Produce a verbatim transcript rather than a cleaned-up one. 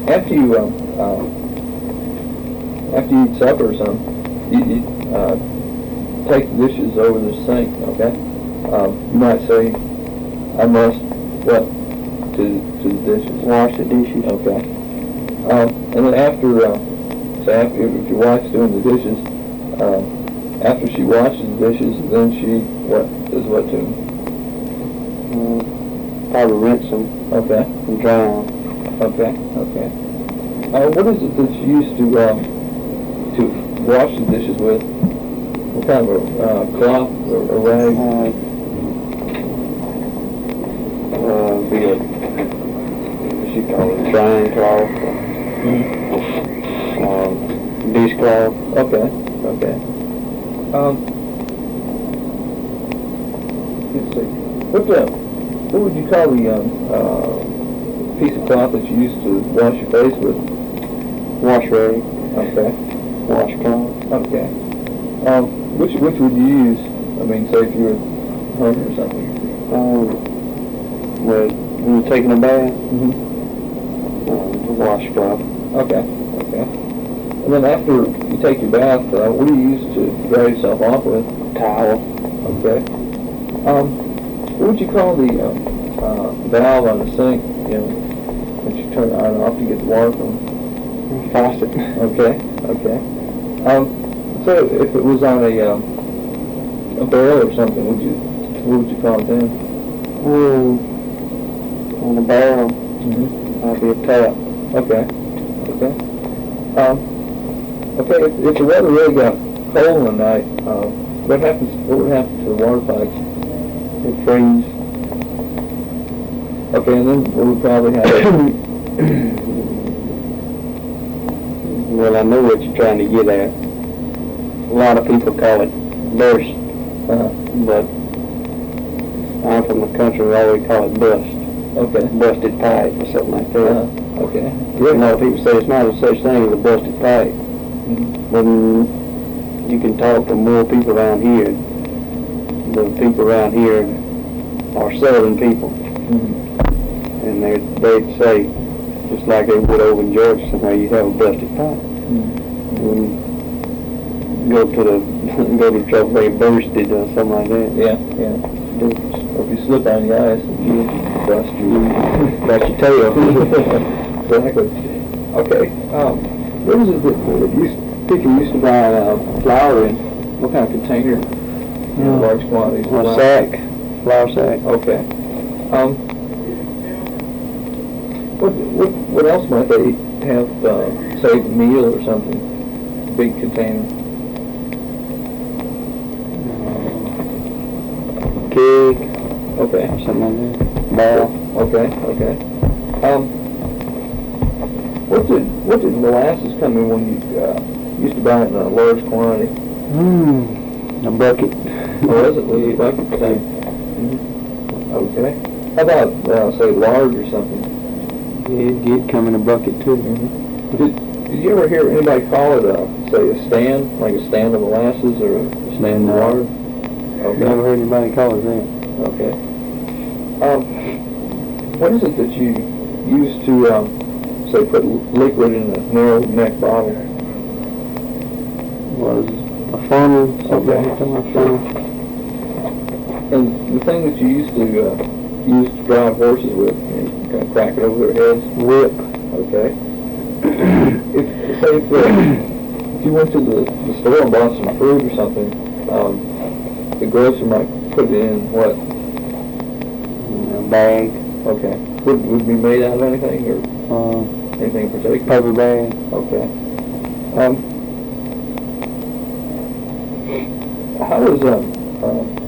after you um, uh, after you eat supper or something, you, you uh, take the dishes over the sink. Okay. Um, you might say, "I must what to to the dishes." Wash the dishes. Okay. Um, and then after, uh, say after if your wife's doing the dishes, uh, after she washes the dishes, then she what does what to them? Uh, probably rinse them. Okay. And dry them. Okay. Okay. Uh, what is it that you used to um, to wash the dishes with? What kind of a uh, cloth or a rag? Uh, uh, be a, what you call it, drying cloth. Mm-hmm. Um, dishcloth. Okay. Okay. Um, let's see. What uh, what would you call the um, uh, piece of cloth that you used to wash your face with? Wash rag. Okay. Washcloth. Okay. Um, which which would you use? I mean, say if you were hungry or something. Um, well, when you're taking a bath, Mm-hmm. um, the washcloth. Okay. Okay. And then after you take your bath, uh, what do you use to dry yourself off with? Towel. Okay. Um, what would you call the uh, uh, valve on the sink? You know, that you turn on and off to get the water from? Faucet. Okay. Okay. Um, so if it was on a um, a barrel or something, would you what would you call it then? Um, on the barrel, Mm-hmm. that'd be a tap. Okay. Okay. Um, okay. If, if the weather really got cold one night, uh, what happens? What would happen to the water pipes? It freeze. Okay, and then what would probably happen? Well, I know what you're trying to get at. A lot of people call it burst, uh, but I'm from the country, we always call it bust. okay. Busted pipe or something like that. Uh, okay. A lot of people say it's not a such thing as a busted pipe. Mm-hmm. But mm, you can talk to more people around here. The people around here are southern people. Mm-hmm. And they they'd say, just like they would over in Georgia somewhere, you have a busted pipe. Mm-hmm. And go to the go to the trouble they bursted or something like that. Yeah, yeah. Or if you slip on the ice, you bust your Got your tail. exactly. Okay. Um, what is it that, that used, people used to buy uh, flour in? What kind of container? You know, Yeah. large quantities. of A flour? sack, flour sack. Okay. Um, what what what else might they have? Uh, say a meal or something. Big container. Keg, Okay. something like that. Ball. Okay. Okay. Um, what did what did molasses come in when you uh, used to buy it in a large quantity? Mmm, a bucket. Or was it was it bucket thing? Mm-hmm. Okay. How about uh, say lard or something? Yeah, it did come in a bucket too. Mm-hmm. Did Did you ever hear anybody call it a say a stand, like a stand of molasses or a stand of No. lard? Okay. Never heard anybody call it that. Okay. Um, what is it that you use to um, say put liquid in a narrow neck bottle? Was a funnel, something Okay. like that, a funnel. And the thing that you used to uh, use to drive horses with, you kind of crack it over their heads. Whip. Okay. if say if, uh, if you went to the, the store and bought some fruit or something, um, the grocer might put it in what? A bag. Okay. Would would it be made out of anything or Uh, anything in particular? paper bag. Okay. Um, how is um, um,